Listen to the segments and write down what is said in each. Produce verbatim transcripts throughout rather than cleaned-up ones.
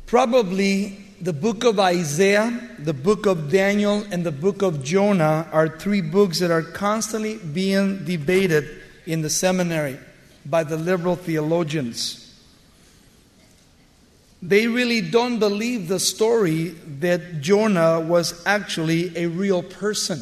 Probably the book of Isaiah, the book of Daniel, and the book of Jonah are three books that are constantly being debated in the seminary by the liberal theologians. They really don't believe the story that Jonah was actually a real person.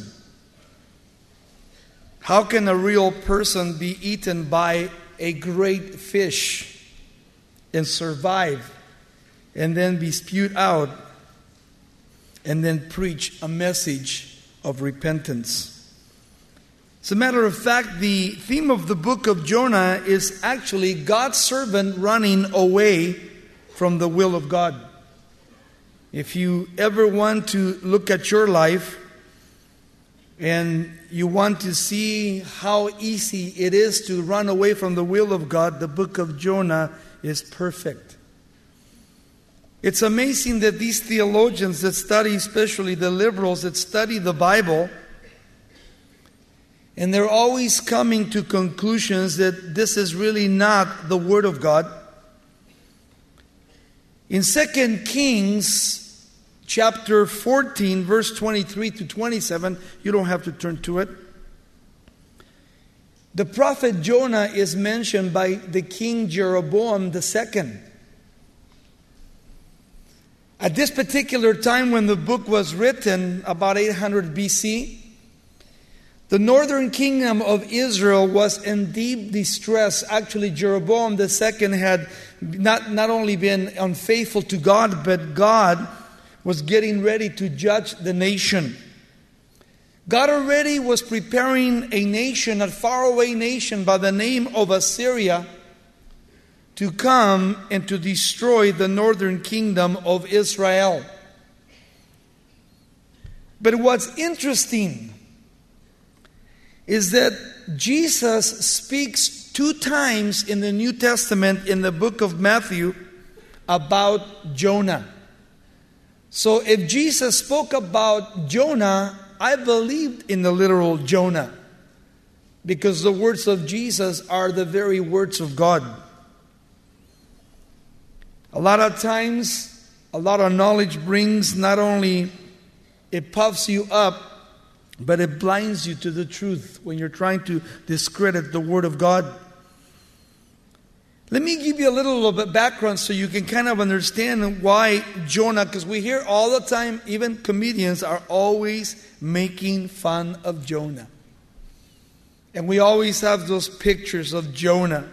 How can a real person be eaten by a great fish and survive and then be spewed out and then preach a message of repentance? As a matter of fact, the theme of the book of Jonah is actually God's servant running away from the will of God. If you ever want to look at your life and you want to see how easy it is to run away from the will of God, the book of Jonah is perfect. It's amazing that these theologians that study, especially the liberals that study the Bible, and they're always coming to conclusions that this is really not the Word of God. In Second Kings chapter fourteen, verse twenty-three to twenty-seven, you don't have to turn to it. The prophet Jonah is mentioned by the king Jeroboam the second. At this particular time when the book was written, about eight hundred B C, the northern kingdom of Israel was in deep distress. Actually, Jeroboam the second had not, not only been unfaithful to God, but God was getting ready to judge the nation. God already was preparing a nation, a faraway nation by the name of Assyria, to come and to destroy the northern kingdom of Israel. But what's interesting is that Jesus speaks two times in the New Testament in the book of Matthew about Jonah. So if Jesus spoke about Jonah, I believed in the literal Jonah, because the words of Jesus are the very words of God. A lot of times, a lot of knowledge brings not only, it puffs you up, but it blinds you to the truth when you're trying to discredit the Word of God. Let me give you a little bit of background so you can kind of understand why Jonah, because we hear all the time, even comedians are always making fun of Jonah. And we always have those pictures of Jonah.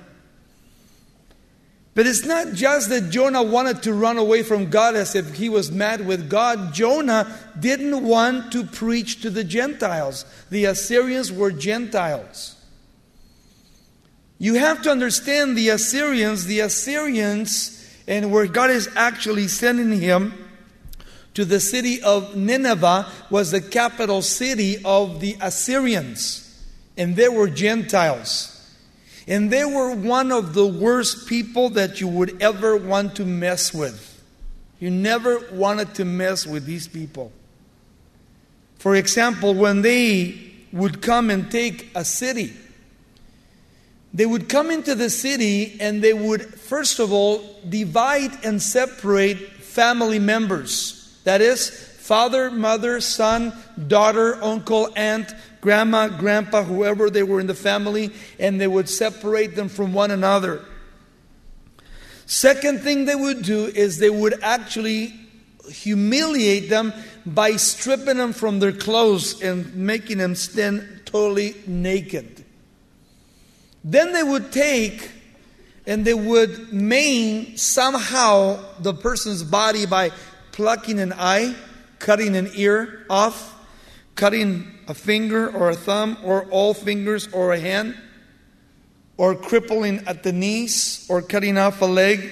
But it's not just that Jonah wanted to run away from God as if he was mad with God. Jonah didn't want to preach to the Gentiles. The Assyrians were Gentiles. You have to understand the Assyrians, the Assyrians, and where God is actually sending him to the city of Nineveh was the capital city of the Assyrians. And they were Gentiles. And they were one of the worst people that you would ever want to mess with. You never wanted to mess with these people. For example, when they would come and take a city, they would come into the city and they would, first of all, divide and separate family members. That is, father, mother, son, daughter, uncle, aunt, grandma, grandpa, whoever they were in the family, and they would separate them from one another. Second thing they would do is they would actually humiliate them by stripping them from their clothes and making them stand totally naked. Then they would take and they would maim somehow the person's body by plucking an eye, cutting an ear off, cutting a finger or a thumb or all fingers or a hand, or crippling at the knees or cutting off a leg.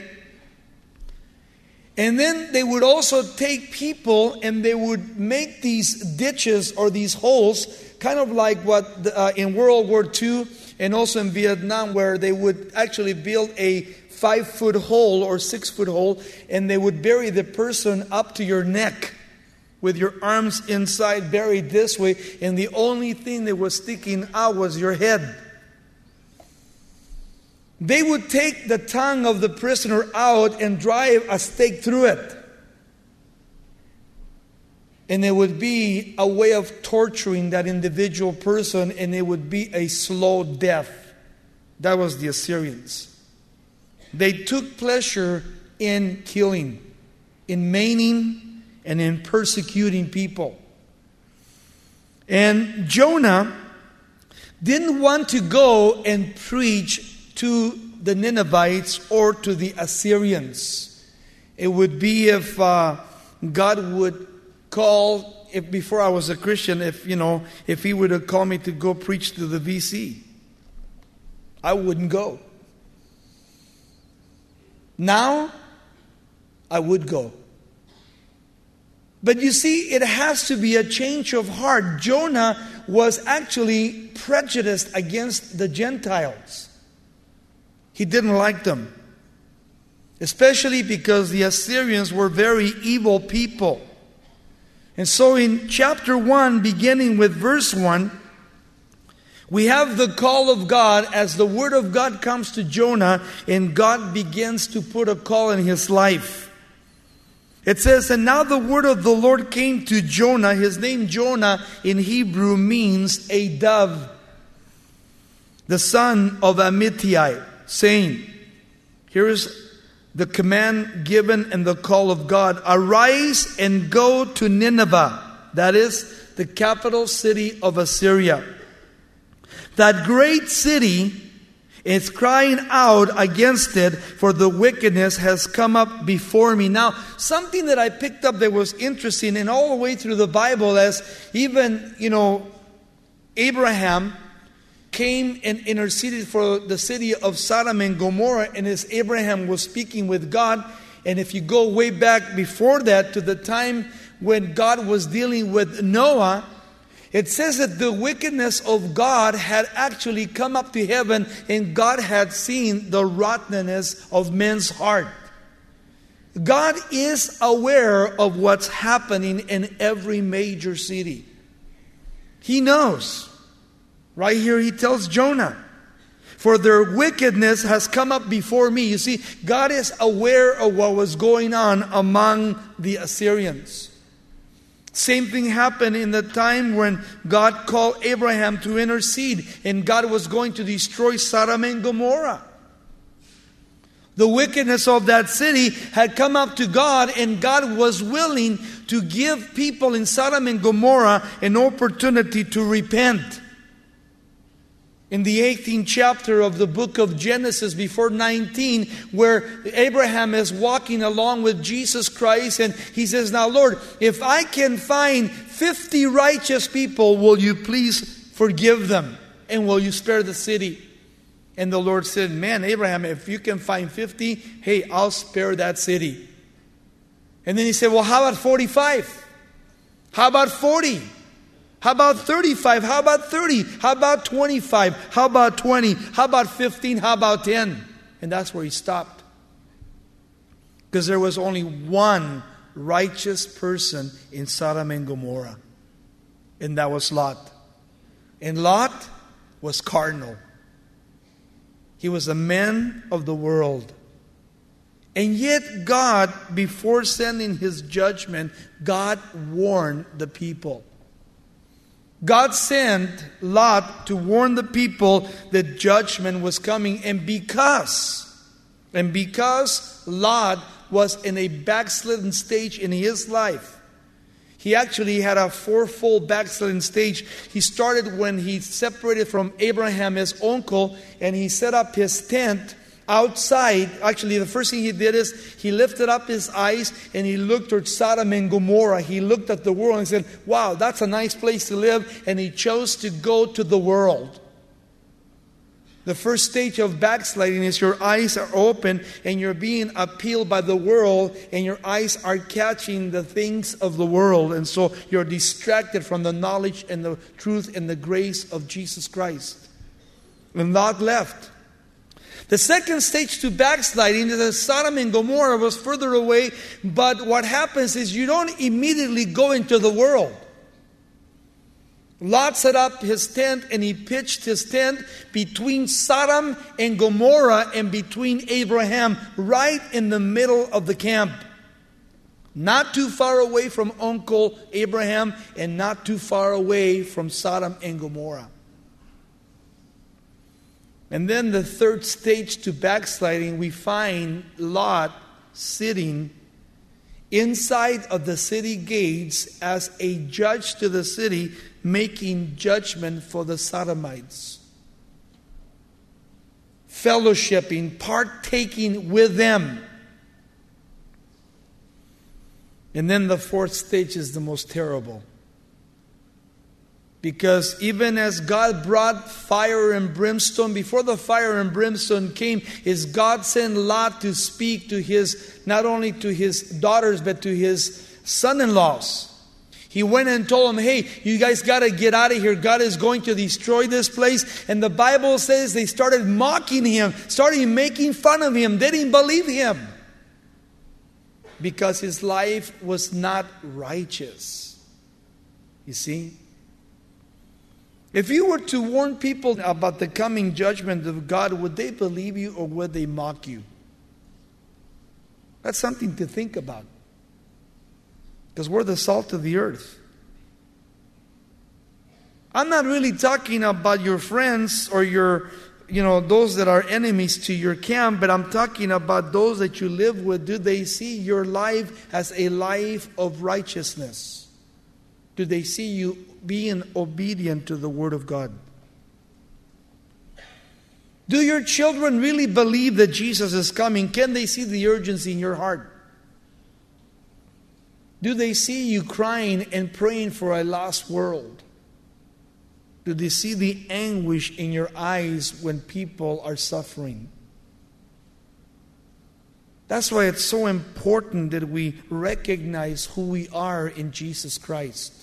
And then they would also take people and they would make these ditches or these holes, kind of like what the, uh, in World War Two and also in Vietnam, where they would actually build a five-foot hole or six-foot hole, and they would bury the person up to your neck with your arms inside, buried this way, and the only thing that was sticking out was your head. they would take the tongue of the prisoner out and drive a stake through it. And it would be a way of torturing that individual person, and it would be a slow death. That was the Assyrians. They took pleasure in killing, in maiming, and in persecuting people. And Jonah didn't want to go and preach to the Ninevites or to the Assyrians. It would be if uh, God would call, if before I was a Christian, if you know, if He would have called me to go preach to the V C, I wouldn't go. Now, I would go. But you see, it has to be a change of heart. Jonah was actually prejudiced against the Gentiles. He didn't like them. Especially because the Assyrians were very evil people. And so in chapter one, beginning with verse one, we have the call of God as the word of God comes to Jonah, and God begins to put a call in his life. It says, and now the word of the Lord came to Jonah. His name Jonah in Hebrew means a dove, the son of Amittai, saying, here is the command given and the call of God. Arise and go to Nineveh, that is the capital city of Assyria. That great city is crying out against it, for the wickedness has come up before me. Now, something that I picked up that was interesting, and all the way through the Bible, as even, you know, Abraham came and interceded for the city of Sodom and Gomorrah, and as Abraham was speaking with God, and if you go way back before that to the time when God was dealing with Noah, it says that the wickedness of God had actually come up to heaven, and God had seen the rottenness of men's heart. God is aware of what's happening in every major city. He knows. Right here he tells Jonah, for their wickedness has come up before me. You see, God is aware of what was going on among the Assyrians. Same thing happened in the time when God called Abraham to intercede, and God was going to destroy Sodom and Gomorrah. The wickedness of that city had come up to God, and God was willing to give people in Sodom and Gomorrah an opportunity to repent. In the eighteenth chapter of the book of Genesis, before nineteen, where Abraham is walking along with Jesus Christ, and he says, now Lord, if I can find fifty righteous people, will you please forgive them? And will you spare the city? And the Lord said, man, Abraham, if you can find fifty, hey, I'll spare that city. And then he said, well, how about forty-five? How about forty? How about thirty-five? How about thirty? How about twenty-five? How about twenty? How about fifteen? How about ten? And that's where he stopped. Because there was only one righteous person in Sodom and Gomorrah. And that was Lot. And Lot was carnal. He was a man of the world. And yet God, before sending His judgment, God warned the people. God sent Lot to warn the people that judgment was coming. And because, and because Lot was in a backslidden stage in his life, he actually had a fourfold backslidden stage. He started when he separated from Abraham, his uncle, and he set up his tent outside. Actually, the first thing he did is he lifted up his eyes and he looked at Sodom and Gomorrah. He looked at the world and said, wow, that's a nice place to live. And he chose to go to the world. The first stage of backsliding is your eyes are open and you're being appealed by the world, and your eyes are catching the things of the world. And so you're distracted from the knowledge and the truth and the grace of Jesus Christ. And Lot left. The second stage to backsliding is that Sodom and Gomorrah was further away, but what happens is you don't immediately go into the world. Lot set up his tent, and he pitched his tent between Sodom and Gomorrah and between Abraham, right in the middle of the camp. Not too far away from Uncle Abraham and not too far away from Sodom and Gomorrah. And then the third stage to backsliding, we find Lot sitting inside of the city gates as a judge to the city, making judgment for the Sodomites. Fellowshipping, partaking with them. And then the fourth stage is the most terrible. Because even as God brought fire and brimstone, before the fire and brimstone came, is God sent Lot to speak to his, not only to his daughters, but to his son-in-laws. He went and told them, hey, you guys got to get out of here. God is going to destroy this place. And the Bible says they started mocking him, started making fun of him. They didn't believe him. Because his life was not righteous. You see? If you were to warn people about the coming judgment of God, would they believe you or would they mock you? That's something to think about. Because we're the salt of the earth. I'm not really talking about your friends or your, you know, those that are enemies to your camp, but I'm talking about those that you live with. Do they see your life as a life of righteousness? Do they see you being obedient to the Word of God? Do your children really believe that Jesus is coming? Can they see the urgency in your heart? Do they see you crying and praying for a lost world? Do they see the anguish in your eyes when people are suffering? That's why it's so important that we recognize who we are in Jesus Christ.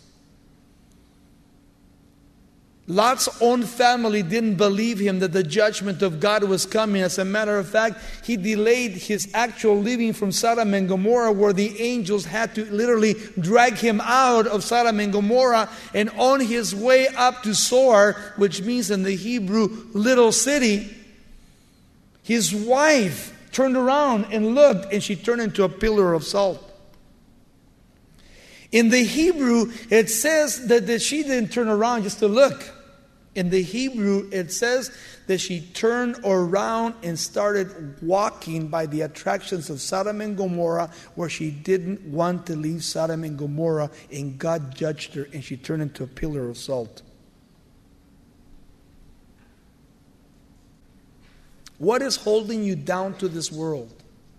Lot's own family didn't believe him that the judgment of God was coming. As a matter of fact, he delayed his actual leaving from Sodom and Gomorrah, where the angels had to literally drag him out of Sodom and Gomorrah. And on his way up to Zoar, which means in the Hebrew little city, his wife turned around and looked, and she turned into a pillar of salt. In the Hebrew, it says that, that she didn't turn around just to look. In the Hebrew, it says that she turned around and started walking by the attractions of Sodom and Gomorrah, where she didn't want to leave Sodom and Gomorrah, and God judged her, and she turned into a pillar of salt. What is holding you down to this world?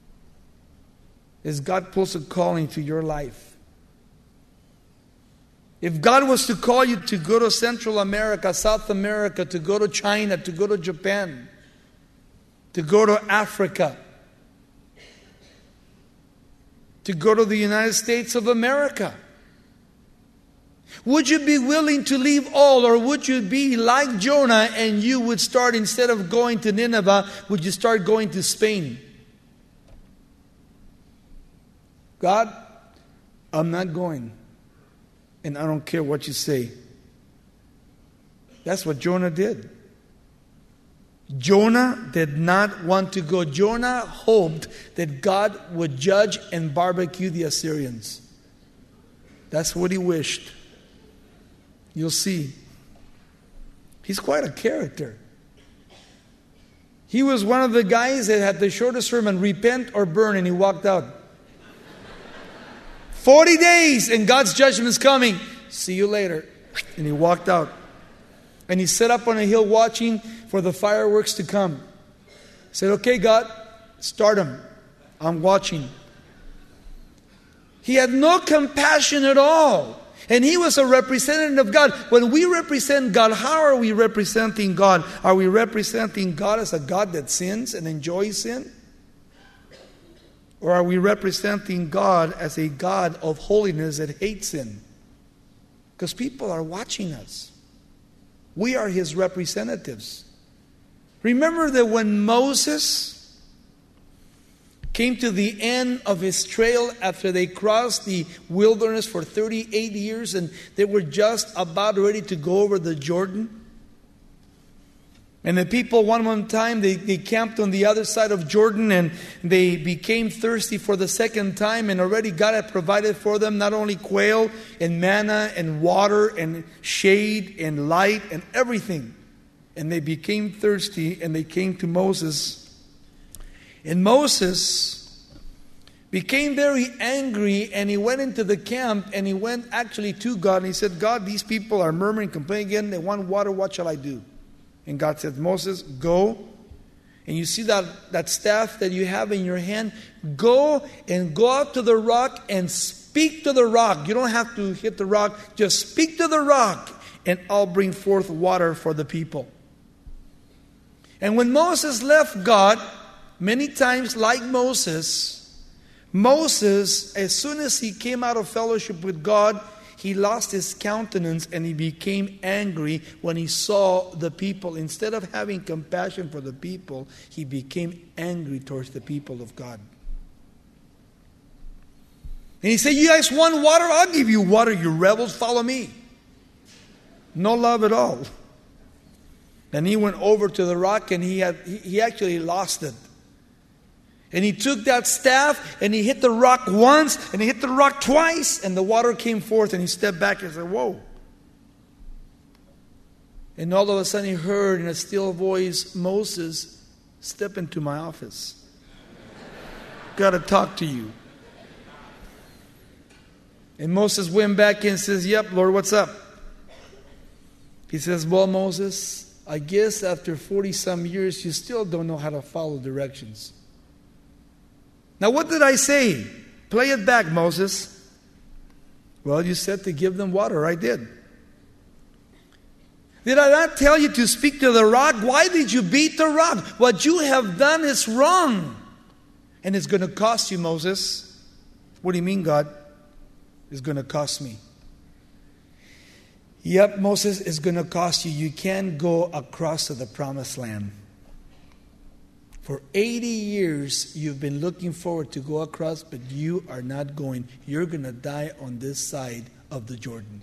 Is God pulls a calling to your life? If God was to call you to go to Central America, South America, to go to China, to go to Japan, to go to Africa, to go to the United States of America, would you be willing to leave all, or would you be like Jonah and you would start, instead of going to Nineveh, would you start going to Spain? God, I'm not going. And I don't care what you say. That's what Jonah did. Jonah did not want to go. Jonah hoped that God would judge and barbecue the Assyrians. That's what he wished. You'll see. He's quite a character. He was one of the guys that had the shortest sermon, repent or burn, and he walked out. Forty days and God's judgment is coming. See you later. And he walked out. And he sat up on a hill watching for the fireworks to come. He said, okay, God, start them. I'm watching. He had no compassion at all. And he was a representative of God. When we represent God, how are we representing God? Are we representing God as a God that sins and enjoys sin? Or are we representing God as a God of holiness that hates sin? Because people are watching us. We are His representatives. Remember that when Moses came to the end of his trail after they crossed the wilderness for thirty-eight years, and they were just about ready to go over the Jordan. And the people, one one time, they, they camped on the other side of Jordan, and they became thirsty for the second time. And already God had provided for them not only quail and manna and water and shade and light and everything. And they became thirsty, and they came to Moses. And Moses became very angry, and he went into the camp, and he went actually to God, and he said, God, these people are murmuring, complaining again. They want water. What shall I do? And God said, Moses, go. And you see that, that staff that you have in your hand? Go and go out to the rock and speak to the rock. You don't have to hit the rock. Just speak to the rock, and I'll bring forth water for the people. And when Moses left God, many times like Moses, Moses, as soon as he came out of fellowship with God, he lost his countenance and he became angry when he saw the people. Instead of having compassion for the people, he became angry towards the people of God. And he said, you guys want water? I'll give you water, you rebels. Follow me. No love at all. And he went over to the rock, and he had he, he actually lost it. And he took that staff and he hit the rock once and he hit the rock twice, and the water came forth, and he stepped back and said, whoa. And all of a sudden he heard in a still voice, Moses, step into my office. Got to talk to you. And Moses went back and says, yep, Lord, what's up? He says, well, Moses, I guess after forty some years you still don't know how to follow directions. Now, what did I say? Play it back, Moses. Well, you said to give them water. I did. Did I not tell you to speak to the rock? Why did you beat the rock? What you have done is wrong. And it's going to cost you, Moses. What do you mean, God? It's going to cost me. Yep, Moses, it's going to cost you. You can't go across to the promised land. For eighty years, you've been looking forward to go across, but you are not going. You're going to die on this side of the Jordan.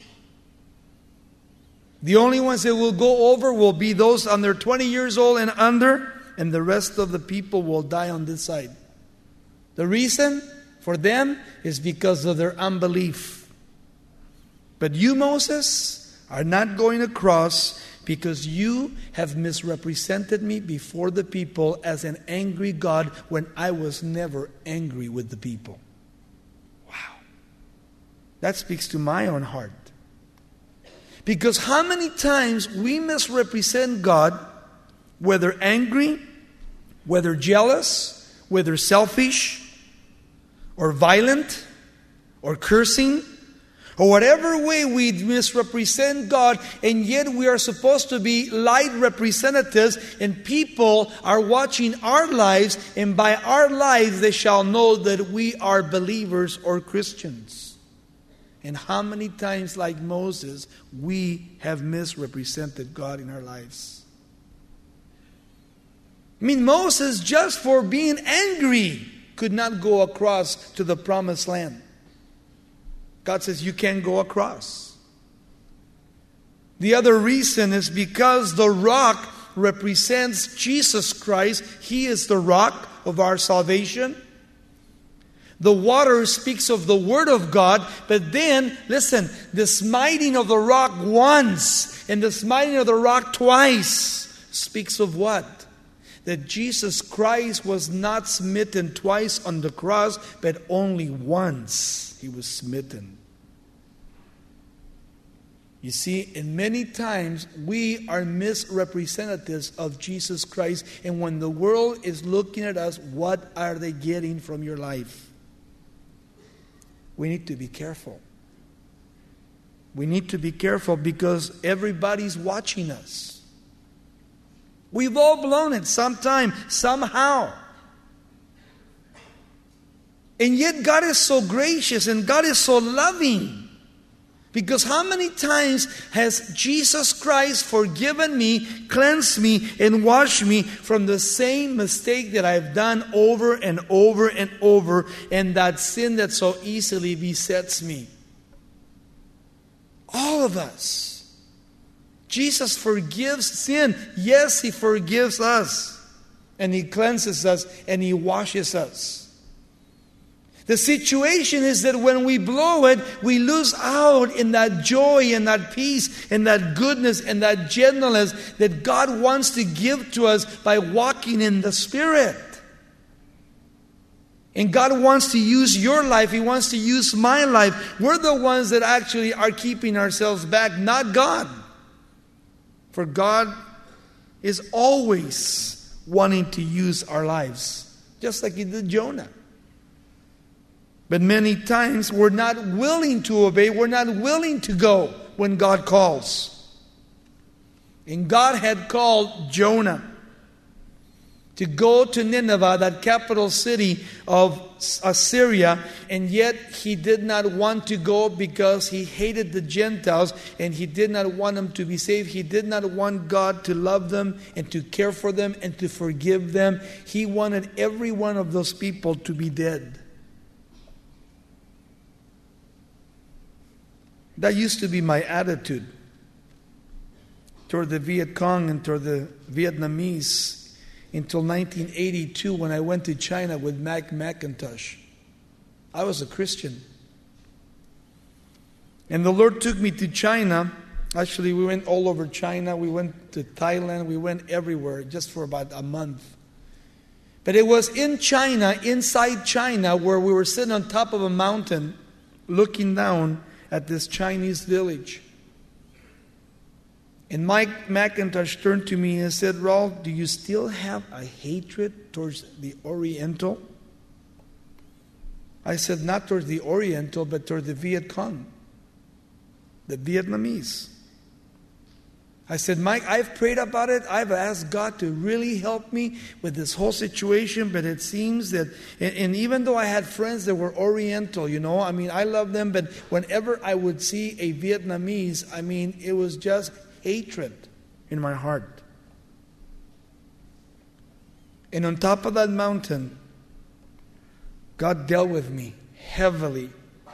The only ones that will go over will be those under twenty years old and under, and the rest of the people will die on this side. The reason for them is because of their unbelief. But you, Moses, are not going across because you have misrepresented me before the people as an angry God when I was never angry with the people. Wow. That speaks to my own heart. Because how many times we misrepresent God, whether angry, whether jealous, whether selfish, or violent, or cursing, or whatever way we misrepresent God, and yet we are supposed to be light representatives, and people are watching our lives, and by our lives they shall know that we are believers or Christians. And how many times, like Moses, we have misrepresented God in our lives? I mean, Moses, just for being angry, could not go across to the promised land. God says, you can't go across. The other reason is because the rock represents Jesus Christ. He is the rock of our salvation. The water speaks of the Word of God. But then, listen, the smiting of the rock once and the smiting of the rock twice speaks of what? That Jesus Christ was not smitten twice on the cross, but only once He was smitten. You see, and many times we are misrepresentatives of Jesus Christ. And when the world is looking at us, what are they getting from your life? We need to be careful. We need to be careful because everybody's watching us. We've all blown it sometime, somehow. And yet God is so gracious and God is so loving Because how many times has Jesus Christ forgiven me, cleansed me, and washed me from the same mistake that I've done over and over and over, and that sin that so easily besets me? All of us. Jesus forgives sin. Yes, He forgives us. And He cleanses us and He washes us. The situation is that when we blow it, we lose out in that joy and that peace and that goodness and that gentleness that God wants to give to us by walking in the Spirit. And God wants to use your life. He wants to use my life. We're the ones that actually are keeping ourselves back, not God. For God is always wanting to use our lives, just like He did Jonah. But many times we're not willing to obey. We're not willing to go when God calls. And God had called Jonah to go to Nineveh, that capital city of Assyria, and yet he did not want to go because he hated the Gentiles and he did not want them to be saved. He did not want God to love them and to care for them and to forgive them. He wanted every one of those people to be dead. That used to be my attitude toward the Viet Cong and toward the Vietnamese until nineteen eighty-two when I went to China with Mac McIntosh. I was a Christian. And the Lord took me to China. Actually, we went all over China. We went to Thailand. We went everywhere just for about a month. But it was in China, inside China, where we were sitting on top of a mountain looking down at this Chinese village. And Mike McIntosh turned to me and said, "Raul, do you still have a hatred towards the Oriental?" I said, "Not towards the Oriental, but towards the Viet Cong, the Vietnamese." I said, "Mike, I've prayed about it. I've asked God to really help me with this whole situation, but it seems that, and, and even though I had friends that were Oriental, you know, I mean, I love them, but whenever I would see a Vietnamese, I mean, it was just hatred in my heart." And on top of that mountain, God dealt with me heavily.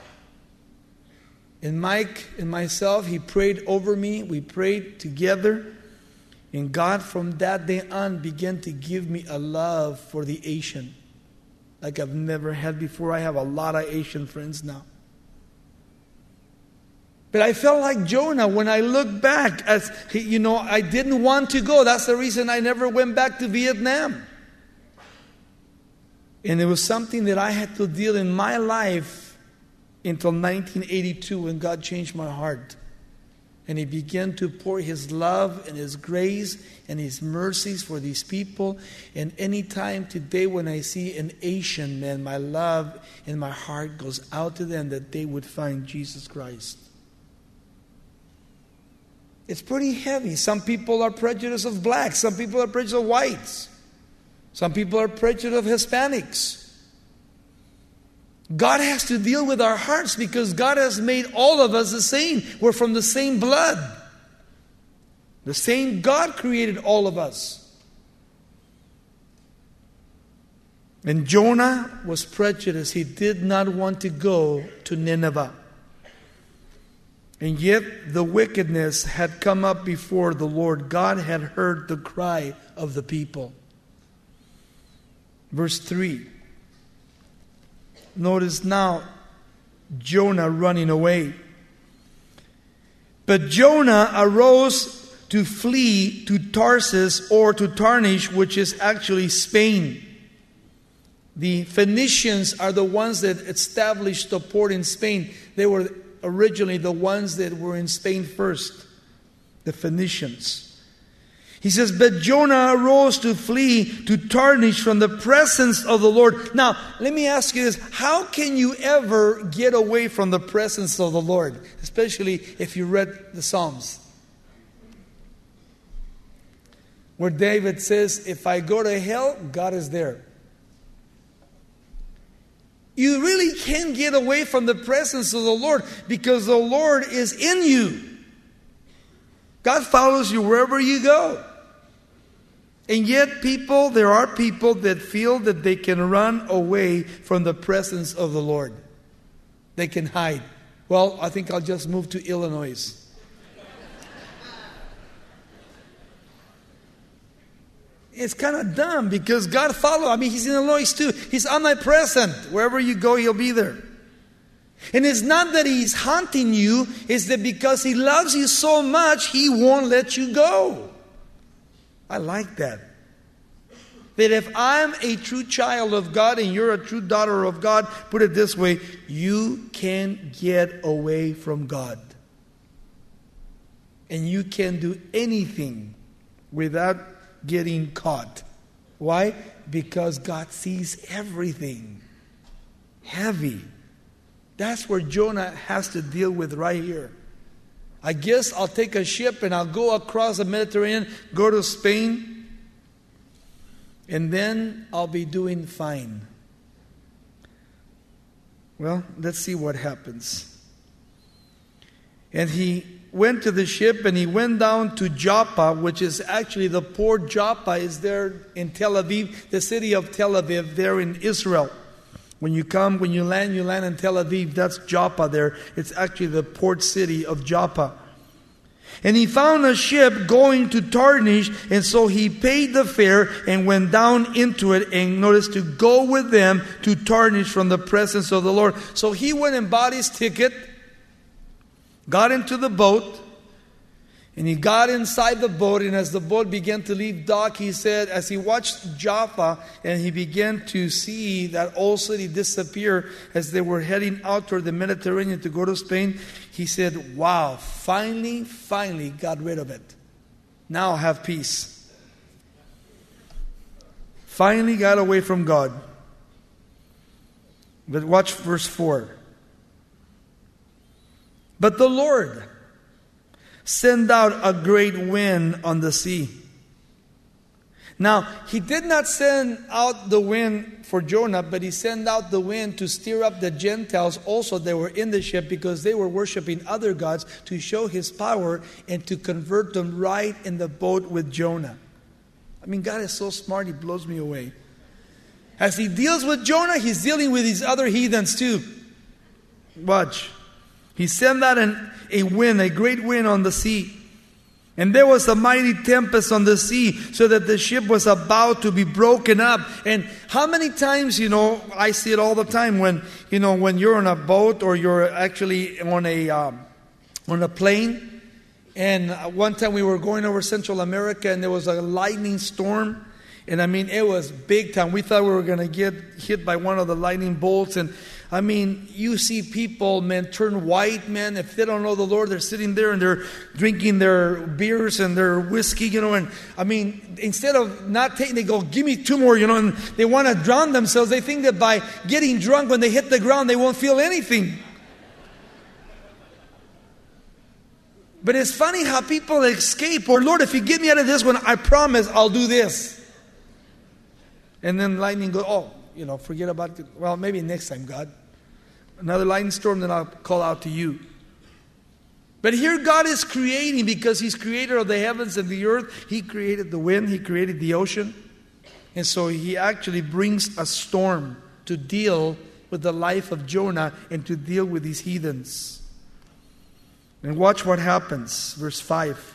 And Mike and myself, he prayed over me. We prayed together. And God from that day on began to give me a love for the Asian like I've never had before. I have a lot of Asian friends now. But I felt like Jonah when I look back, as you know, I didn't want to go. That's the reason I never went back to Vietnam. And it was something that I had to deal in my life until nineteen eighty-two when God changed my heart. And He began to pour His love and His grace and His mercies for these people. And any time today when I see an Asian man, my love and my heart goes out to them that they would find Jesus Christ. It's pretty heavy. Some people are prejudiced of blacks. Some people are prejudiced of whites. Some people are prejudiced of Hispanics. God has to deal with our hearts because God has made all of us the same. We're from the same blood. The same God created all of us. And Jonah was prejudiced. He did not want to go to Nineveh. And yet the wickedness had come up before the Lord. God had heard the cry of the people. Verse three. Notice now Jonah running away. But Jonah arose to flee to Tarsus or to Tarshish, which is actually Spain. The Phoenicians are the ones that established the port in Spain. They were originally the ones that were in Spain first, the Phoenicians. He says, but Jonah arose to flee to Tarshish from the presence of the Lord. Now, let me ask you this. How can you ever get away from the presence of the Lord? Especially if you read the Psalms. Where David says, if I go to hell, God is there. You really can't get away from the presence of the Lord because the Lord is in you. God follows you wherever you go. And yet people, there are people that feel that they can run away from the presence of the Lord. They can hide. Well, I think I'll just move to Illinois. It's kind of dumb because God follows. I mean, He's in Illinois too. He's omnipresent. Wherever you go, He'll be there. And it's not that He's haunting you. It's that because He loves you so much, He won't let you go. I like that. That if I'm a true child of God and you're a true daughter of God, put it this way, you can't get away from God. And you can't do anything without getting caught. Why? Because God sees everything. Heavy. That's where Jonah has to deal with right here. I guess I'll take a ship and I'll go across the Mediterranean, go to Spain, and then I'll be doing fine. Well, let's see what happens. And he went to the ship and he went down to Joppa, which is actually the port. Joppa is there in Tel Aviv, the city of Tel Aviv, there in Israel. When you come, when you land, you land in Tel Aviv. That's Joppa there. It's actually the port city of Joppa. And he found a ship going to Tarshish, and so he paid the fare and went down into it, and notice, to go with them to Tarshish from the presence of the Lord. So he went and bought his ticket, got into the boat, and he got inside the boat, and as the boat began to leave dock, he said, as he watched Joppa, and he began to see that old city disappear as they were heading out toward the Mediterranean to go to Spain, he said, wow, finally, finally got rid of it. Now I have peace. Finally got away from God. But watch verse four. But the Lord send out a great wind on the sea. Now, he did not send out the wind for Jonah, but he sent out the wind to stir up the Gentiles also that were in the ship, because they were worshiping other gods, to show his power and to convert them right in the boat with Jonah. I mean, God is so smart, he blows me away. As he deals with Jonah, he's dealing with these other heathens too. Watch. He sent out an, a wind, a great wind on the sea. And there was a mighty tempest on the sea, so that the ship was about to be broken up. And how many times, you know, I see it all the time when, you know, when you're on a boat or you're actually on a, um, on a plane. And one time we were going over Central America and there was a lightning storm. And I mean, it was big time. We thought we were going to get hit by one of the lightning bolts. And I mean, you see people, man, turn white, man. If they don't know the Lord, they're sitting there and they're drinking their beers and their whiskey, you know. And I mean, instead of not taking, they go, give me two more, you know. And they want to drown themselves. They think that by getting drunk, when they hit the ground, they won't feel anything. But it's funny how people escape. Or, Lord, if you get me out of this one, I promise I'll do this. And then lightning goes, oh, you know, forget about it. Well, maybe next time, God. Another lightning storm, then I'll call out to you. But here God is creating, because He's creator of the heavens and the earth. He created the wind. He created the ocean. And so He actually brings a storm to deal with the life of Jonah and to deal with these heathens. And watch what happens. Verse five.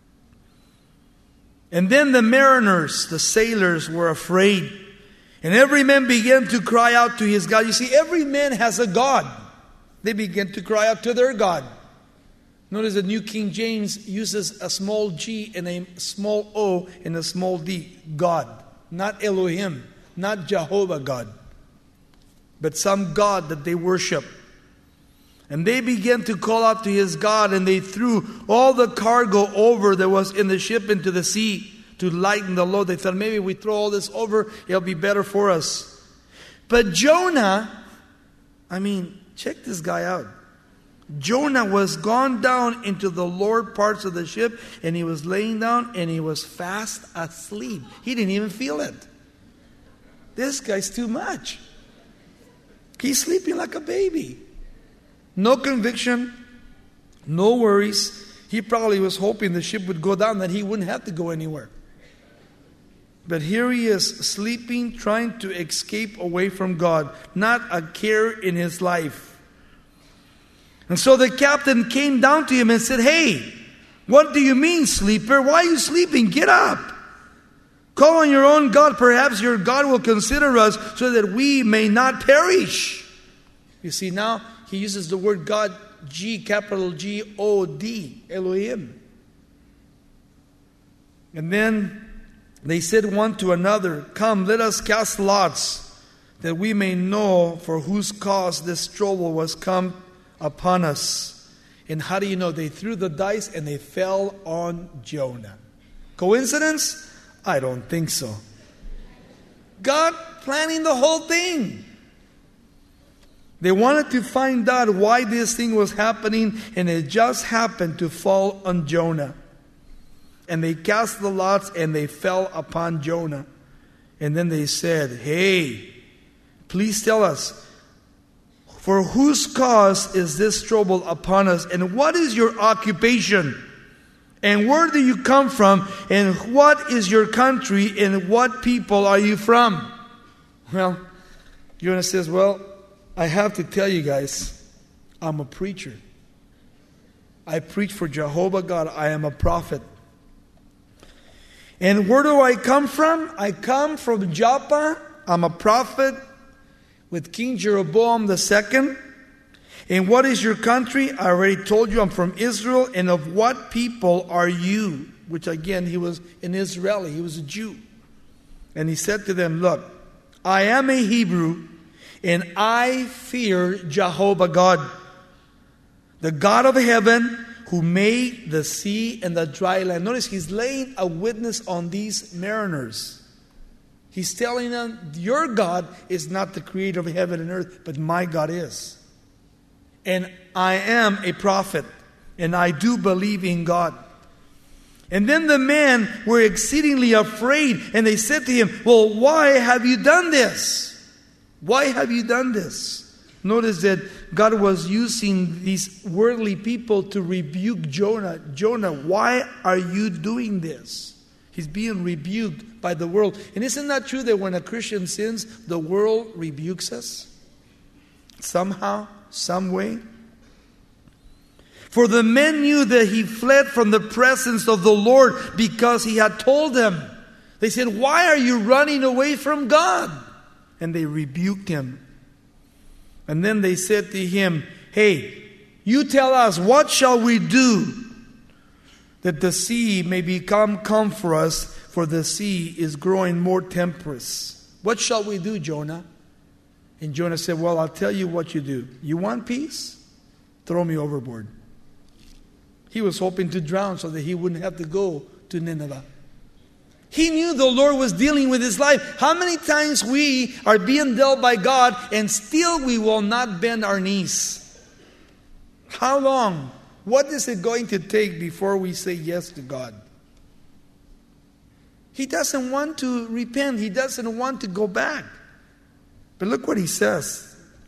And then the mariners, the sailors, were afraid. And every man began to cry out to his God. You see, every man has a God. They began to cry out to their God. Notice the New King James uses a small g and a small o and a small d. God. Not Elohim. Not Jehovah God. But some God that they worship. And they began to call out to his God, and they threw all the cargo over that was in the ship into the sea to lighten the load. They thought, maybe we throw all this over, it'll be better for us. But Jonah, I mean, check this guy out. Jonah was gone down into the lower parts of the ship, and he was laying down, and he was fast asleep. He didn't even feel it. This guy's too much. He's sleeping like a baby. No conviction, no worries. He probably was hoping the ship would go down, that he wouldn't have to go anywhere. But here he is, sleeping, trying to escape away from God. Not a care in his life. And so the captain came down to him and said, "Hey, what do you mean, sleeper? Why are you sleeping? Get up. Call on your own God. Perhaps your God will consider us so that we may not perish." You see, now he uses the word God, G, capital G O D, Elohim. And then they said one to another, "Come, let us cast lots, that we may know for whose cause this trouble was come upon us." And how do you know? They threw the dice and they fell on Jonah. Coincidence? I don't think so. God planning the whole thing. They wanted to find out why this thing was happening, and it just happened to fall on Jonah. And they cast the lots and they fell upon Jonah. And then they said, "Hey, please tell us, for whose cause is this trouble upon us? And what is your occupation? And where do you come from? And what is your country? And what people are you from?" Well, Jonah says, "Well, I have to tell you guys, I'm a preacher. I preach for Jehovah God. I am a prophet. And where do I come from? I come from Joppa. I'm a prophet with King Jeroboam the second. And what is your country? I already told you I'm from Israel. And of what people are you?" Which again, he was an Israeli. He was a Jew. And he said to them, "Look, I am a Hebrew, and I fear Jehovah God, the God of heaven, who made the sea and the dry land." Notice he's laying a witness on these mariners. He's telling them, your God is not the creator of heaven and earth, but my God is. And I am a prophet, and I do believe in God. And then the men were exceedingly afraid, and they said to him, "Well, why have you done this? Why have you done this?" Notice that God was using these worldly people to rebuke Jonah. "Jonah, why are you doing this?" He's being rebuked by the world. And isn't that true that when a Christian sins, the world rebukes us? Somehow, some way. For the men knew that he fled from the presence of the Lord because he had told them. They said, "Why are you running away from God?" And they rebuked him. And then they said to him, "Hey, you tell us, what shall we do that the sea may become calm for us, for the sea is growing more tempestuous?" What shall we do, Jonah? And Jonah said, "Well, I'll tell you what you do. You want peace? Throw me overboard." He was hoping to drown so that he wouldn't have to go to Nineveh. He knew the Lord was dealing with his life. How many times we are being dealt by God and still we will not bend our knees? How long? What is it going to take before we say yes to God? He doesn't want to repent. He doesn't want to go back. But look what he says.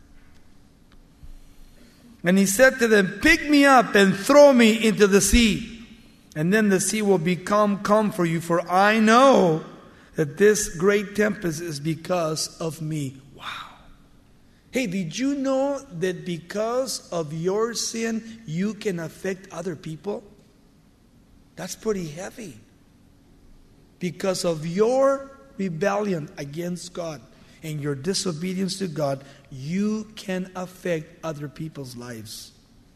And he said to them, "Pick me up and throw me into the sea. And then the sea will become calm for you. For I know that this great tempest is because of me." Wow. Hey, did you know that because of your sin, you can affect other people? That's pretty heavy. Because of your rebellion against God and your disobedience to God, you can affect other people's lives.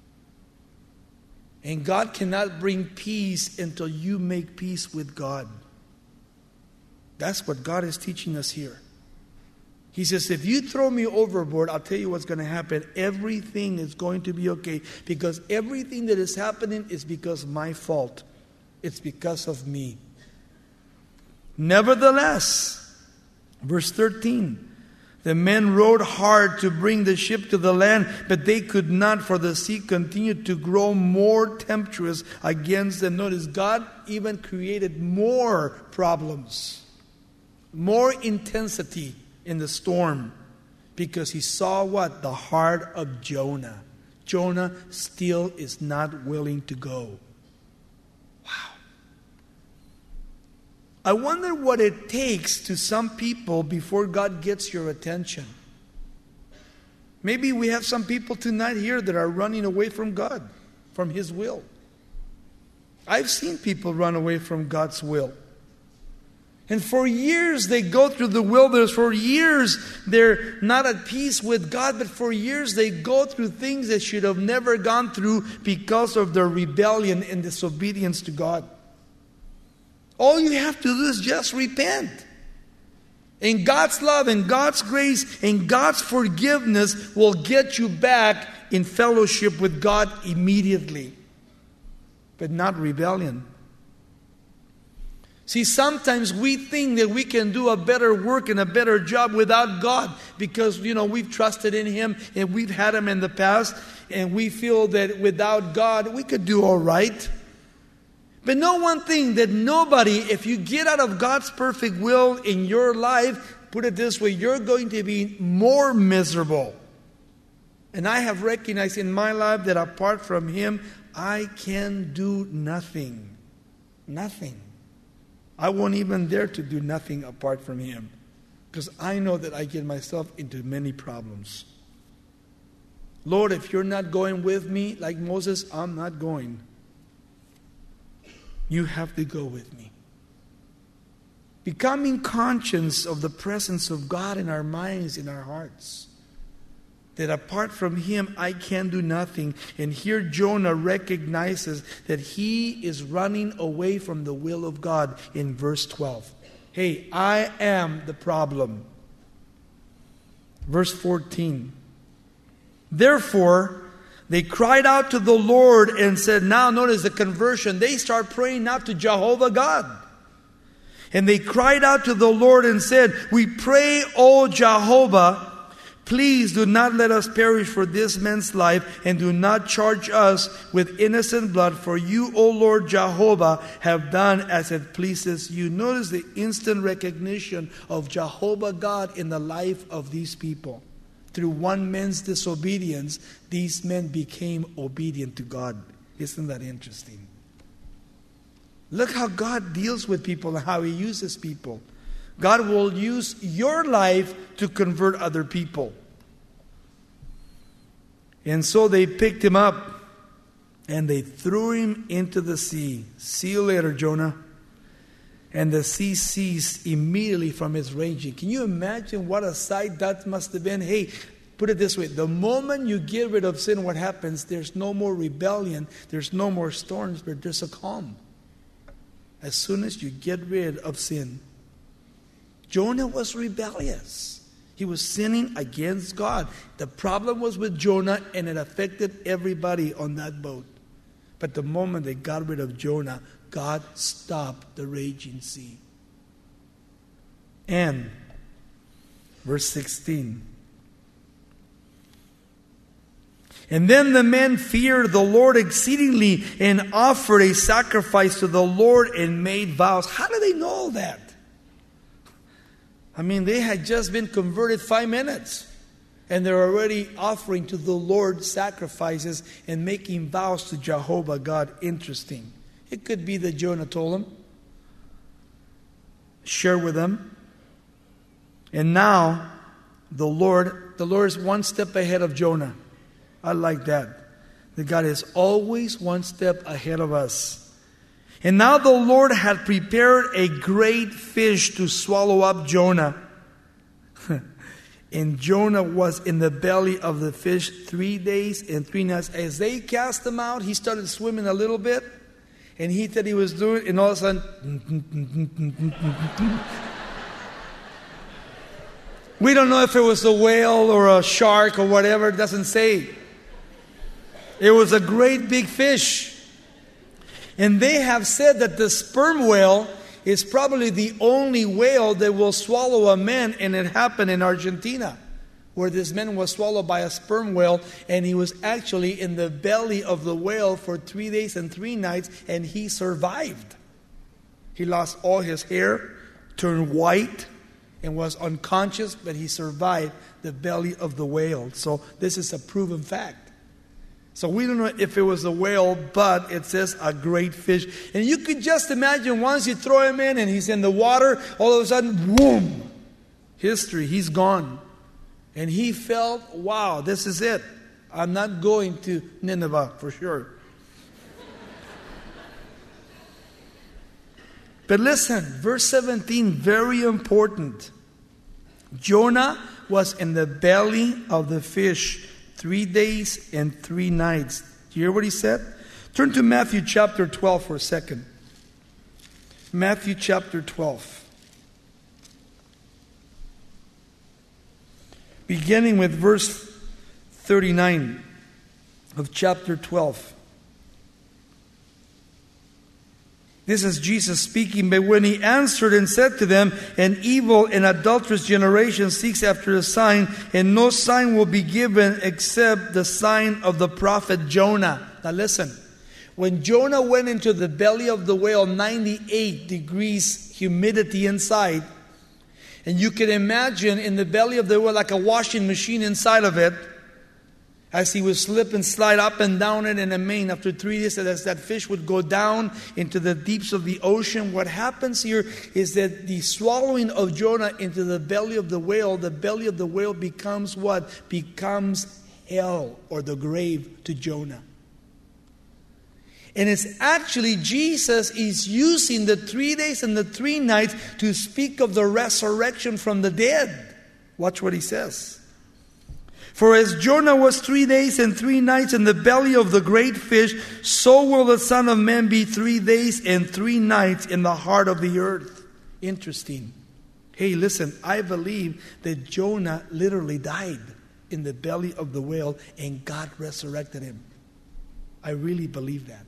And God cannot bring peace until you make peace with God. That's what God is teaching us here. He says, if you throw me overboard, I'll tell you what's going to happen. Everything is going to be okay. Because everything that is happening is because of my fault. It's because of me. Nevertheless, verse thirteen, the men rowed hard to bring the ship to the land, but they could not, for the sea continued to grow more tempestuous against them. Notice, God even created more problems, more intensity in the storm. Because he saw what? The heart of Jonah. Jonah still is not willing to go. Wow. I wonder what it takes to some people before God gets your attention. Maybe we have some people tonight here that are running away from God, from His will. I've seen people run away from God's will. And for years they go through the wilderness. For years they're not at peace with God. But for years they go through things they should have never gone through because of their rebellion and disobedience to God. All you have to do is just repent. And God's love and God's grace and God's forgiveness will get you back in fellowship with God immediately. But not rebellion. See, sometimes we think that we can do a better work and a better job without God because, you know, we've trusted in Him and we've had Him in the past and we feel that without God we could do all right. But know one thing, that nobody, if you get out of God's perfect will in your life, put it this way, you're going to be more miserable. And I have recognized in my life that apart from Him, I can do nothing. Nothing. I won't even dare to do nothing apart from Him. Because I know that I get myself into many problems. Lord, if you're not going with me, like Moses, I'm not going. You have to go with me. Becoming conscious of the presence of God in our minds, in our hearts. That apart from Him, I can do nothing. And here Jonah recognizes that he is running away from the will of God in verse twelve. Hey, I am the problem. Verse fourteen. Therefore, they cried out to the Lord and said, now notice the conversion. They start praying out to Jehovah God. And they cried out to the Lord and said, we pray, O Jehovah, please do not let us perish for this man's life, and do not charge us with innocent blood, for you, O Lord Jehovah, have done as it pleases you. Notice the instant recognition of Jehovah God in the life of these people. Through one man's disobedience, these men became obedient to God. Isn't that interesting? Look how God deals with people and how He uses people. God will use your life to convert other people. And so they picked him up and they threw him into the sea. See you later, Jonah. And the sea ceased immediately from its raging. Can you imagine what a sight that must have been? Hey, put it this way. The moment you get rid of sin, what happens? There's no more rebellion. There's no more storms, but there's a calm. As soon as you get rid of sin. Jonah was rebellious. He was sinning against God. The problem was with Jonah, and it affected everybody on that boat. But the moment they got rid of Jonah, God stopped the raging sea. And verse sixteen. And then the men feared the Lord exceedingly and offered a sacrifice to the Lord and made vows. How do they know that? I mean, they had just been converted five minutes. And they're already offering to the Lord sacrifices and making vows to Jehovah God. Interesting. It could be that Jonah told them. Share with them. And now, the Lord, the Lord is one step ahead of Jonah. I like that. That God is always one step ahead of us. And now the Lord had prepared a great fish to swallow up Jonah. And Jonah was in the belly of the fish three days and three nights. As they cast him out, he started swimming a little bit. And he thought he was doing it. And all of a sudden... we don't know if it was a whale or a shark or whatever. It doesn't say. It was a great big fish. And they have said that the sperm whale is probably the only whale that will swallow a man. And it happened in Argentina, where this man was swallowed by a sperm whale. And he was actually in the belly of the whale for three days and three nights. And he survived. He lost all his hair, turned white, and was unconscious, but he survived the belly of the whale. So this is a proven fact. So we don't know if it was a whale, but it says a great fish. And you could just imagine once you throw him in and he's in the water, all of a sudden, boom, history, he's gone. And he felt, wow, this is it. I'm not going to Nineveh for sure. But listen, verse seventeen, very important. Jonah was in the belly of the fish three days and three nights. Do you hear what he said? Turn to Matthew chapter twelve for a second. Matthew chapter twelve. Beginning with verse thirty-nine of chapter twelve. This is Jesus speaking. But when he answered and said to them, an evil and adulterous generation seeks after a sign, and no sign will be given except the sign of the prophet Jonah. Now listen. When Jonah went into the belly of the whale, ninety-eight degrees humidity inside, and you can imagine in the belly of the whale like a washing machine inside of it, as he would slip and slide up and down it in a main. After three days, as that fish would go down into the deeps of the ocean, what happens here is that the swallowing of Jonah into the belly of the whale, the belly of the whale becomes what? Becomes hell or the grave to Jonah. And it's actually Jesus is using the three days and the three nights to speak of the resurrection from the dead. Watch what he says. For as Jonah was three days and three nights in the belly of the great fish, so will the Son of Man be three days and three nights in the heart of the earth. Interesting. Hey, listen, I believe that Jonah literally died in the belly of the whale and God resurrected him. I really believe that.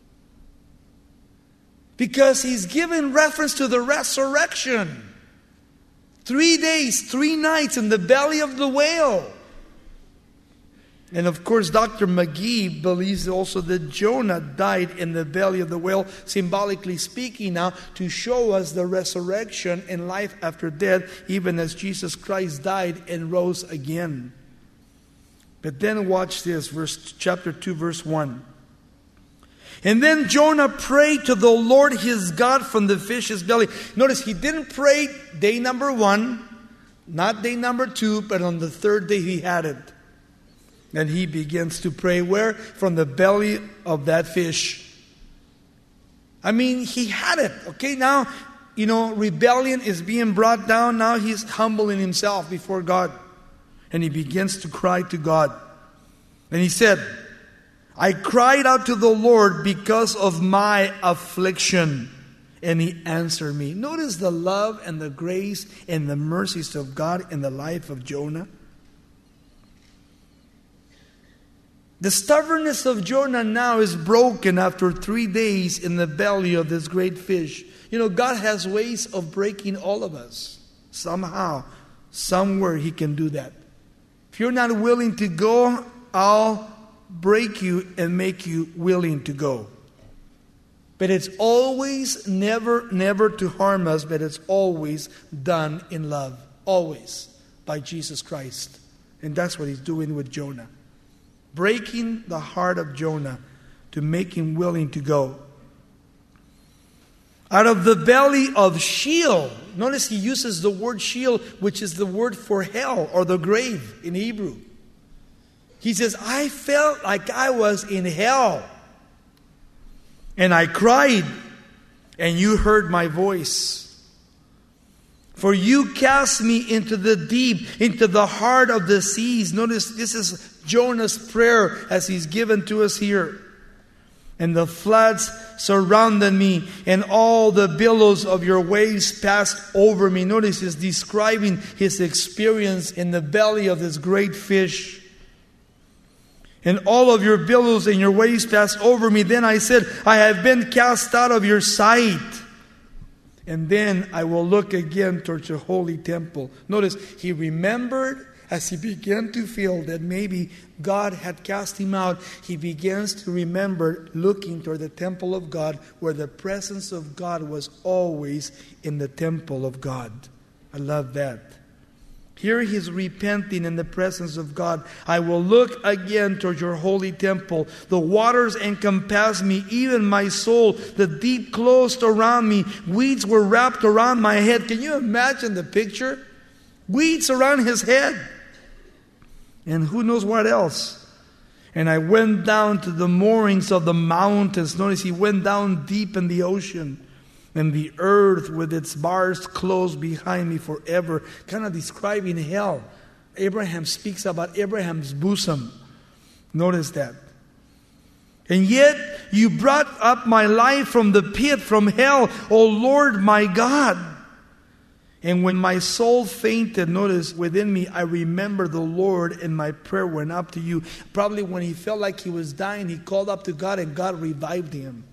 Because he's given reference to the resurrection. Three days, three nights in the belly of the whale. And of course, Doctor McGee believes also that Jonah died in the belly of the whale, symbolically speaking now, to show us the resurrection and life after death, even as Jesus Christ died and rose again. But then watch this, verse chapter two, verse one. And then Jonah prayed to the Lord his God from the fish's belly. Notice he didn't pray day number one, not day number two, but on the third day he had it. And he begins to pray where? From the belly of that fish. I mean, he had it. Okay, now, you know, rebellion is being brought down. Now he's humbling himself before God. And he begins to cry to God. And he said, I cried out to the Lord because of my affliction. And he answered me. Notice the love and the grace and the mercies of God in the life of Jonah. The stubbornness of Jonah now is broken after three days in the belly of this great fish. You know, God has ways of breaking all of us. Somehow, somewhere He can do that. If you're not willing to go, I'll break you and make you willing to go. But it's always, never, never to harm us, but it's always done in love. Always. By Jesus Christ. And that's what He's doing with Jonah. Breaking the heart of Jonah to make him willing to go. Out of the belly of Sheol. Notice he uses the word Sheol, which is the word for hell or the grave in Hebrew. He says, I felt like I was in hell. And I cried, and you heard my voice. For you cast me into the deep, into the heart of the seas. Notice this is Jonah's prayer as he's given to us here. And the floods surrounded me, and all the billows of your waves passed over me. Notice he's describing his experience in the belly of this great fish. And all of your billows and your waves passed over me. Then I said, I have been cast out of your sight. And then I will look again towards your holy temple. Notice, he remembered as he began to feel that maybe God had cast him out. He begins to remember looking toward the temple of God, where the presence of God was always in the temple of God. I love that. Here he's repenting in the presence of God. I will look again towards your holy temple. The waters encompassed me, even my soul. The deep closed around me. Weeds were wrapped around my head. Can you imagine the picture? Weeds around his head. And who knows what else. And I went down to the moorings of the mountains. Notice he went down deep in the ocean. And the earth with its bars closed behind me forever. Kind of describing hell. Abraham speaks about Abraham's bosom. Notice that. And yet you brought up my life from the pit, from hell, O Lord my God. And when my soul fainted, notice, within me, I remembered the Lord, and my prayer went up to you. Probably when he felt like he was dying, he called up to God, and God revived him.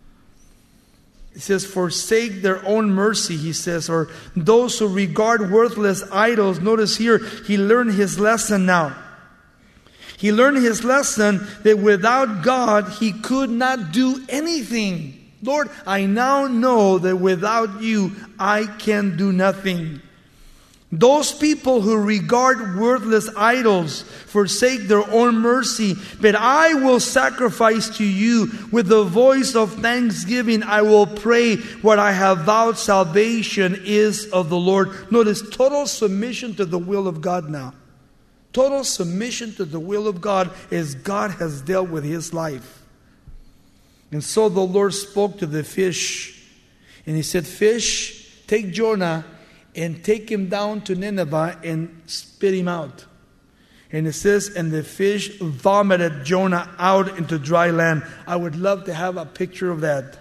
It says, forsake their own mercy, he says, or those who regard worthless idols. Notice here, he learned his lesson now. He learned his lesson that without God, he could not do anything. Lord, I now know that without you, I can do nothing. Those people who regard worthless idols forsake their own mercy, but I will sacrifice to you with the voice of thanksgiving. I will pray what I have vowed. Salvation is of the Lord. Notice total submission to the will of God now. Total submission to the will of God as God has dealt with his life. And so the Lord spoke to the fish, and he said, fish, take Jonah and take him down to Nineveh and spit him out. And it says, and the fish vomited Jonah out into dry land. I would love to have a picture of that.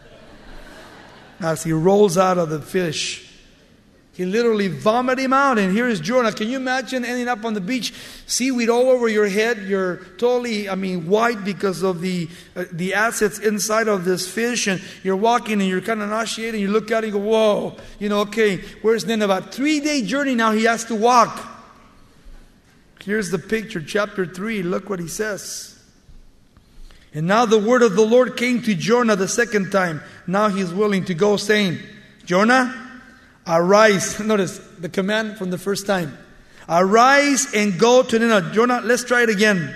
As he rolls out of the fish, he literally vomited him out. And here is Jonah. Can you imagine ending up on the beach, seaweed all over your head? You're totally, I mean, white because of the uh, the acids inside of this fish. And you're walking and you're kind of nauseated. And you look out and you go, whoa. You know, okay, where's Nineveh? Three-day journey now he has to walk. Here's the picture, chapter three. Look what he says. And now the word of the Lord came to Jonah the second time. Now he's willing to go, saying, Jonah, arise. Notice the command from the first time. Arise and go to Nineveh. Jonah, let's try it again.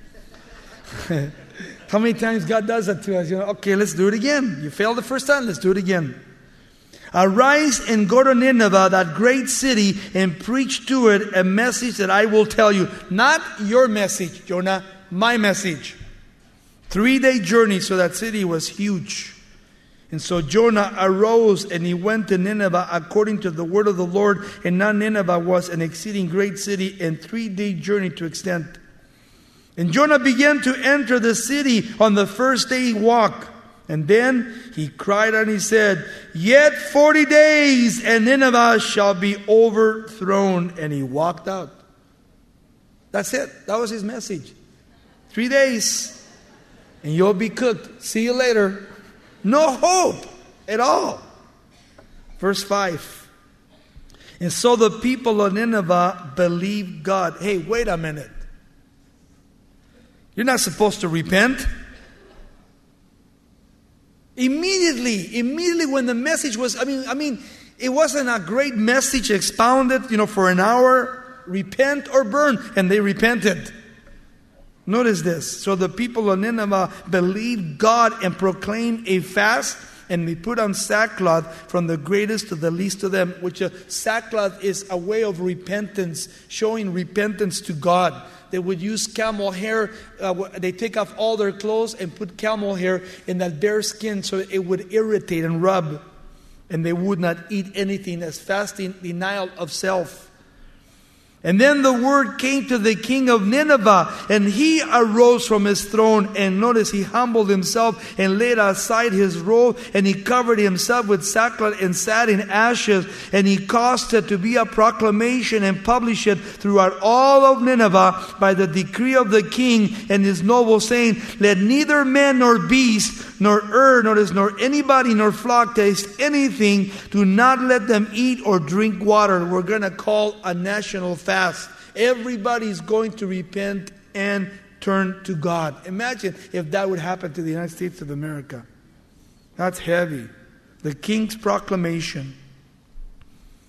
How many times God does that to us? You know, okay, let's do it again. You failed the first time, let's do it again. Arise and go to Nineveh, that great city, and preach to it a message that I will tell you. Not your message, Jonah, my message. Three-day journey, so that city was huge. And so Jonah arose and he went to Nineveh according to the word of the Lord. And now Nineveh was an exceeding great city and three-day journey to extent. And Jonah began to enter the city on the first day walk. And then he cried and he said, yet forty days and Nineveh shall be overthrown. And he walked out. That's it. That was his message. Three days and you'll be cooked. See you later. No hope at all. Verse five. And so the people of Nineveh believed God. Hey, wait a minute. You're not supposed to repent. Immediately, immediately when the message was, I mean, I mean, it wasn't a great message expounded, you know, for an hour. Repent or burn. And they repented. Notice this. So the people of Nineveh believed God and proclaimed a fast, and they put on sackcloth from the greatest to the least of them, which a sackcloth is a way of repentance, showing repentance to God. They would use camel hair. Uh, they take off all their clothes and put camel hair in that bare skin so it would irritate and rub. And they would not eat anything as fasting, denial of self. And then the word came to the king of Nineveh, and he arose from his throne. And notice he humbled himself and laid aside his robe, and he covered himself with sackcloth and sat in ashes. And he caused it to be a proclamation and published it throughout all of Nineveh by the decree of the king and his nobles, saying, let neither man nor beast, nor herb, notice, nor anybody, nor flock taste anything. Do not let them eat or drink water. We're going to call a national fast. Everybody's going to repent and turn to God. Imagine if that would happen to the United States of America. That's heavy. The king's proclamation.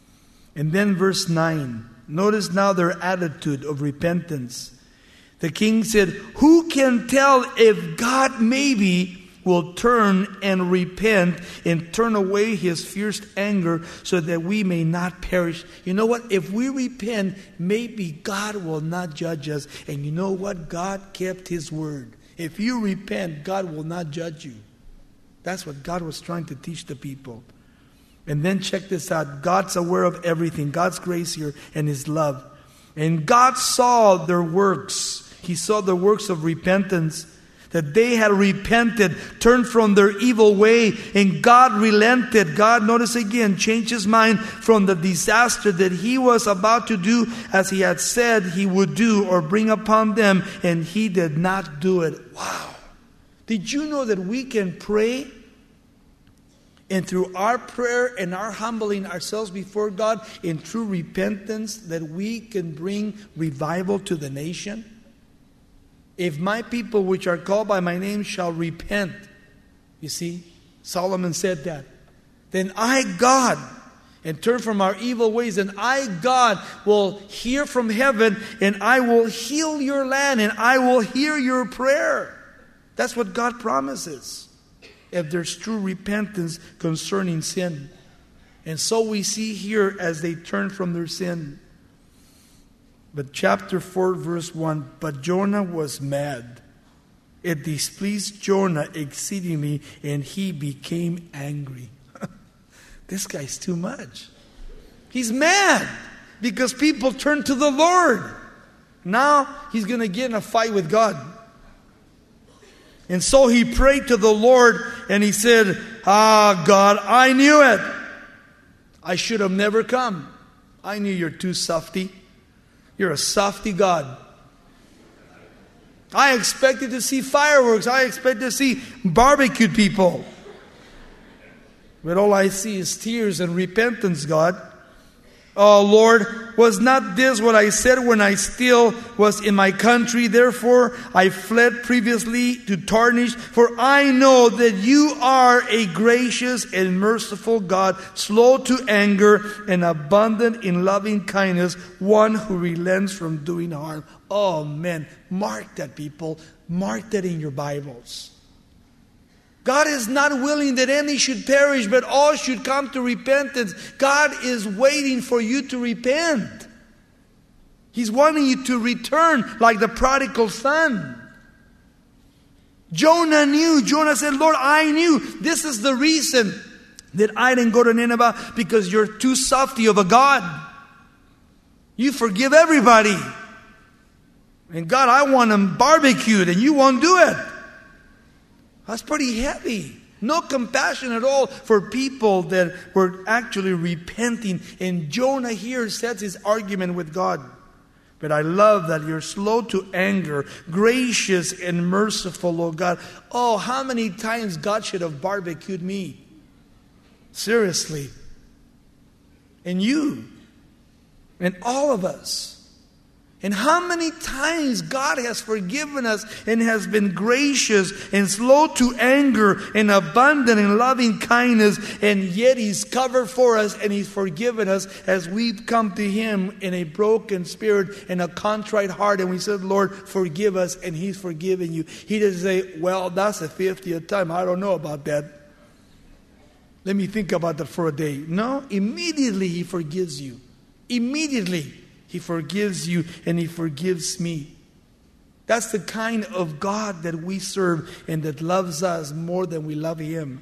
And then verse nine. Notice now their attitude of repentance. The king said, who can tell if God maybe will turn and repent and turn away his fierce anger so that we may not perish? You know what? If we repent, maybe God will not judge us. And you know what? God kept his word. If you repent, God will not judge you. That's what God was trying to teach the people. And then check this out. God's aware of everything. God's grace here and his love. And God saw their works. He saw the works of repentance, that they had repented, turned from their evil way, and God relented. God, notice again, changed his mind from the disaster that he was about to do as he had said he would do or bring upon them, and he did not do it. Wow. Did you know that we can pray, and through our prayer and our humbling ourselves before God in true repentance, that we can bring revival to the nation? If my people which are called by my name shall repent, you see, Solomon said that, then I, God, and turn from our evil ways, and I, God, will hear from heaven, and I will heal your land, and I will hear your prayer. That's what God promises, if there's true repentance concerning sin. And so we see here as they turn from their sin. But chapter four, verse one, but Jonah was mad. It displeased Jonah exceedingly, and he became angry. This guy's too much. He's mad because people turn to the Lord. Now he's going to get in a fight with God. And so he prayed to the Lord, and he said, ah, God, I knew it. I should have never come. I knew you're too softy. You're a softy God. I expected to see fireworks. I expected to see barbecued people. But all I see is tears and repentance, God. Oh, Lord, was not this what I said when I still was in my country? Therefore, I fled previously to Tarshish. For I know that you are a gracious and merciful God, slow to anger and abundant in loving kindness, one who relents from doing harm. Oh, man, mark that, people. Mark that in your Bibles. God is not willing that any should perish, but all should come to repentance. God is waiting for you to repent. He's wanting you to return like the prodigal son. Jonah knew. Jonah said, Lord, I knew. This is the reason that I didn't go to Nineveh, because you're too softy of a God. You forgive everybody. And God, I want them barbecued, and you won't do it. That's pretty heavy. No compassion at all for people that were actually repenting. And Jonah here sets his argument with God. But I love that you're slow to anger, gracious and merciful, oh God. Oh, how many times God should have barbecued me? Seriously. And you. And all of us. And how many times God has forgiven us and has been gracious and slow to anger and abundant in loving kindness, and yet He's covered for us and He's forgiven us as we've come to Him in a broken spirit and a contrite heart, and we said, Lord, forgive us, and He's forgiven you. He doesn't say, well, that's the fiftieth time. I don't know about that. Let me think about that for a day. No, immediately He forgives you. Immediately. He forgives you and He forgives me. That's the kind of God that we serve and that loves us more than we love Him.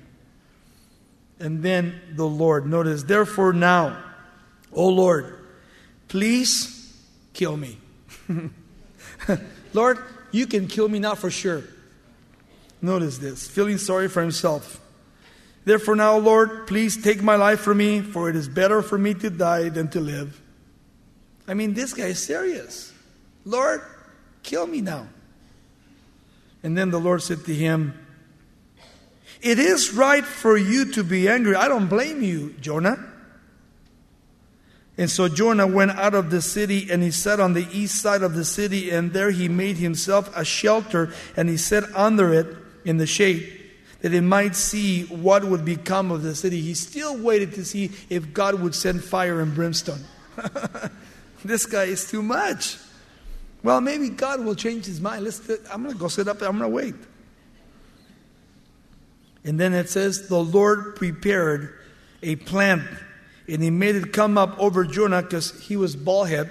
And then the Lord, notice, therefore now, O Lord, please kill me. Lord, you can kill me now for sure. Notice this, feeling sorry for himself. Therefore now, Lord, please take my life from me, for it is better for me to die than to live. I mean, this guy is serious. Lord, kill me now. And then the Lord said to him, it is right for you to be angry. I don't blame you, Jonah. And so Jonah went out of the city, and he sat on the east side of the city, and there he made himself a shelter, and he sat under it in the shade. that he might see what would become of the city. He still waited to see if God would send fire and brimstone. This guy is too much. Well, maybe God will change his mind. Let's, I'm going to go sit up there. I'm going to wait. And then it says, the Lord prepared a plant, and he made it come up over Jonah because he was bald head,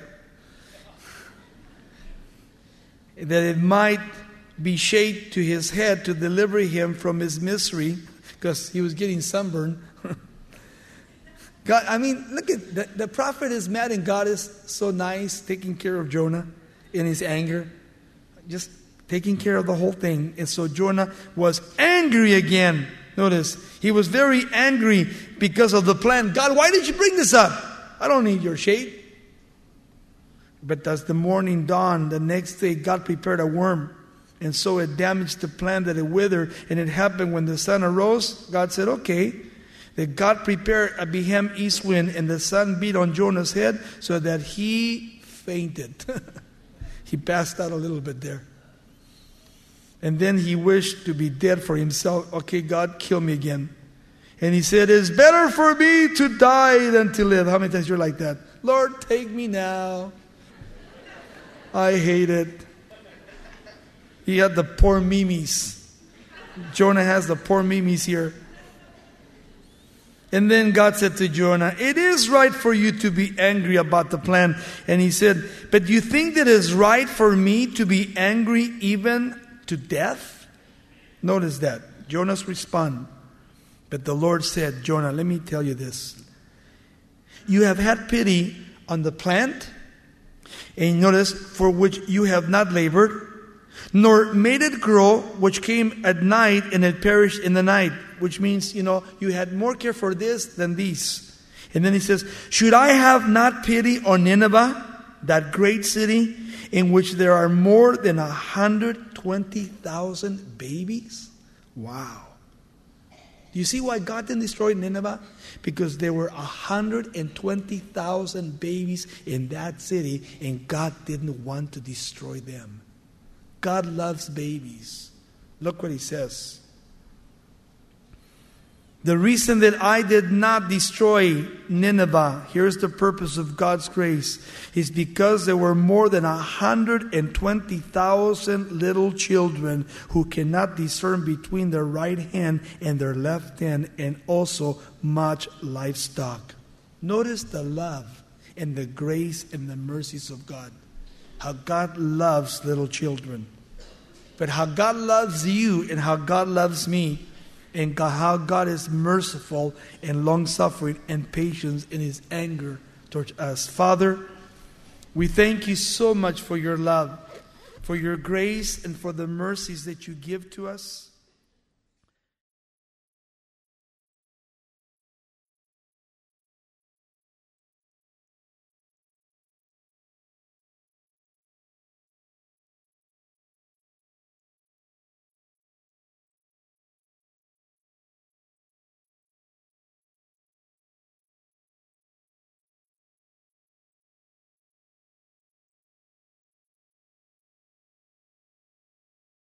that it might be shade to his head to deliver him from his misery, because he was getting sunburned. God, I mean, look at the, the prophet is mad and God is so nice, taking care of Jonah in his anger, just taking care of the whole thing. And so Jonah was angry again. Notice, he was very angry because of the plan. God, why did you bring this up? I don't need your shade. But as the morning dawned, the next day God prepared a worm, and so it damaged the plant that it withered. And it happened when the sun arose, God said, okay, that God prepared a Behem east wind, and the sun beat on Jonah's head so that he fainted. He passed out a little bit there. And then he wished to be dead for himself. Okay, God, kill me again. And he said, it's better for me to die than to live. How many times you're like that? Lord, take me now. I hate it. He had the poor mimes. Jonah has the poor mimes here. And then God said to Jonah, it is right for you to be angry about the plan. And he said, but you think that it is right for me to be angry even to death? Notice that. Jonah's response. But the Lord said, Jonah, let me tell you this. You have had pity on the plant, and notice, for which you have not labored, nor made it grow, which came at night and it perished in the night. Which means, you know, you had more care for this than these. And then he says, should I have not pity on Nineveh, that great city, in which there are more than one hundred twenty thousand babies? Wow. Do you see why God didn't destroy Nineveh? Because there were one hundred twenty thousand babies in that city, and God didn't want to destroy them. God loves babies. Look what he says. The reason that I did not destroy Nineveh, here's the purpose of God's grace, is because there were more than one hundred twenty thousand little children who cannot discern between their right hand and their left hand, and also much livestock. Notice the love and the grace and the mercies of God. How God loves little children. But how God loves you and how God loves me, and God, how God is merciful and long-suffering and patient in His anger towards us. Father, we thank you so much for your love, for your grace, and for the mercies that you give to us.